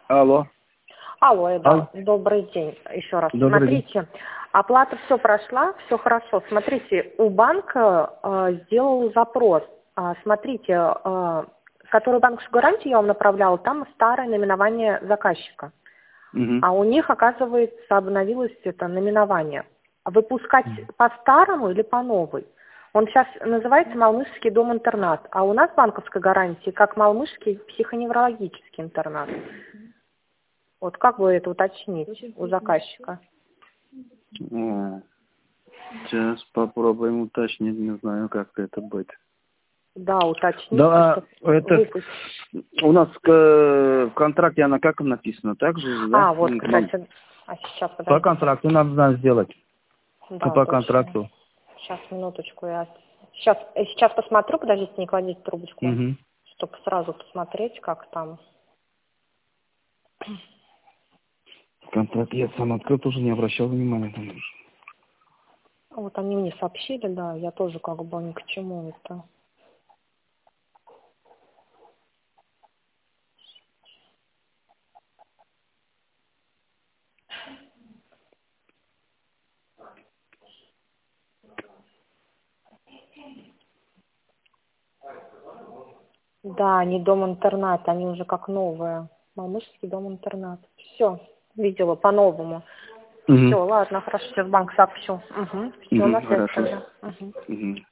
Алло. Алло, Эда, Алло. добрый день еще раз. Добрый день. Смотрите, оплата все прошла, все хорошо. Смотрите, у банка сделал запрос. Смотрите, который банковскую гарантию я вам направляла, там старое наименование заказчика. Мгм. А у них, оказывается, обновилось это наименование. Выпускать по старому или по новой? Он сейчас называется Малмышский дом-интернат, а у нас банковской гарантии как Малмышский психоневрологический интернат. Вот как бы это уточнить у заказчика? Сейчас попробуем уточнить, не знаю, как это будет. Да, уточните, Да, что это выпустить. у нас в контракте она как написано, так же, да? Вот, кстати, сейчас, По подождите. контракту надо сделать. Да, По точно. контракту. Сейчас, минуточку, я сейчас посмотрю, подождите, не кладите трубочку, Угу. чтобы сразу посмотреть, как там. Контракт я сам открыл, тоже не обращал внимания. Вот они мне сообщили, да, я тоже как бы ни к чему это. Да, они дом-интернат, они уже как новые. Малмышский дом-интернат. Все, видела по-новому. Угу. Все, ладно, хорошо, сейчас в банк сообщу. Угу. Все, на связи Хорошо. тогда. Угу. Угу.